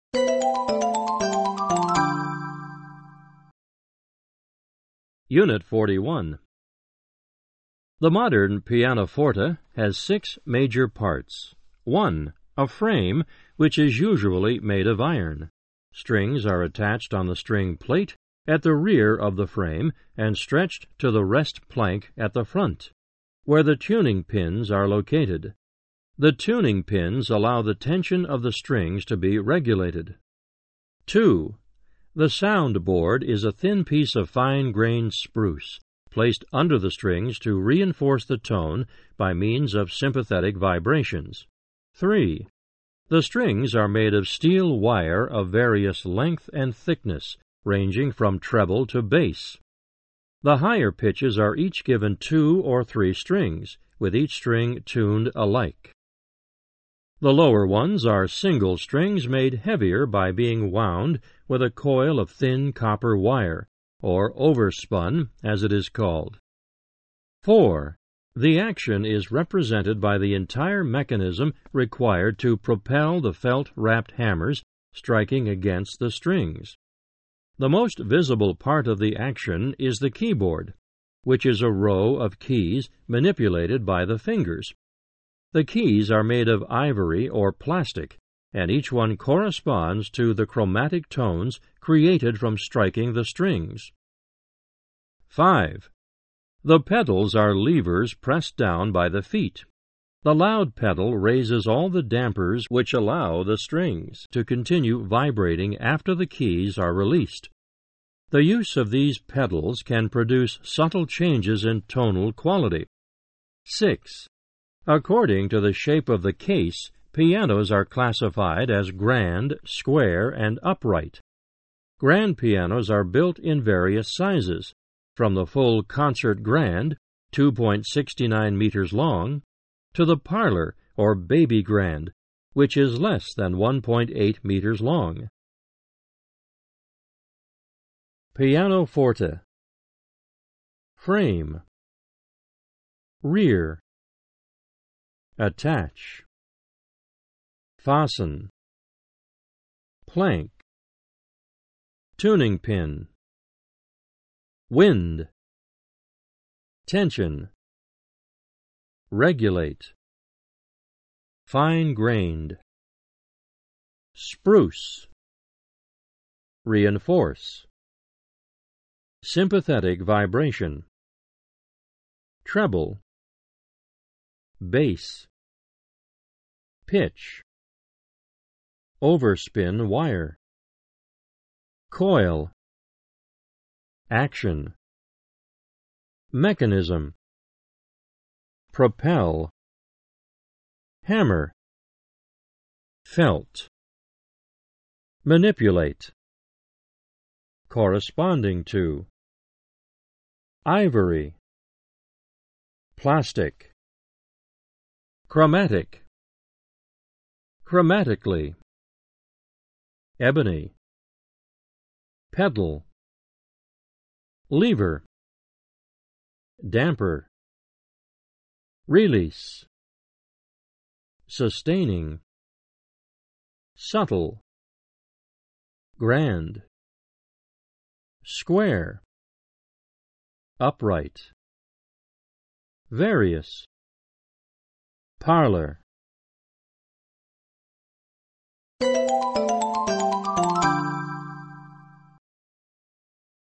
Unit 41. The modern pianoforte has 6 major parts. 1. A frame, which is usually made of iron. Strings are attached on the string plate at the rear of the frame and stretched to the rest plank at the front, where the tuning pins are located. The tuning pins allow the tension of the strings to be regulated. 2. The sound board is a thin piece of fine-grained spruce placed under the strings to reinforce the tone by means of sympathetic vibrations. 3. The strings are made of steel wire of various length and thickness, ranging from treble to bass. The higher pitches are each given 2 or 3 strings, with each string tuned alike. The lower ones are single strings made heavier by being wound with a coil of thin copper wire, or overspun, as it is called. 4. The action is represented by the entire mechanism required to propel the felt-wrapped hammers striking against the strings. The most visible part of the action is the keyboard, which is a row of keys manipulated by the fingers. The keys are made of ivory or plastic, and each one corresponds to the chromatic tones created from striking the strings. 5. The pedals are levers pressed down by the feet. The loud pedal raises all the dampers which allow the strings to continue vibrating after the keys are released. The use of these pedals can produce subtle changes in tonal quality. 6. According to the shape of the case, pianos are classified as grand, square, and upright. Grand pianos are built in various sizes, from the full concert grand, 2.69 meters long, to the parlor or baby grand, which is less than 1.8 meters long. Pianoforte. Frame. Rear. Attach. Fasten. Plank. Tuning pin. Wind. Tension. Regulate. Fine-grained. Spruce. Reinforce. Sympathetic vibration. Treble. Bass. Pitch. Overspin wire. Coil. Action. Mechanism. Propel. Hammer. Felt. Manipulate. Corresponding to. Ivory. Plastic. Chromatic. Chromatically. Ebony. Pedal. Lever. Damper. Release. Sustaining. Subtle. Grand. Square. Upright. Various. Parlor.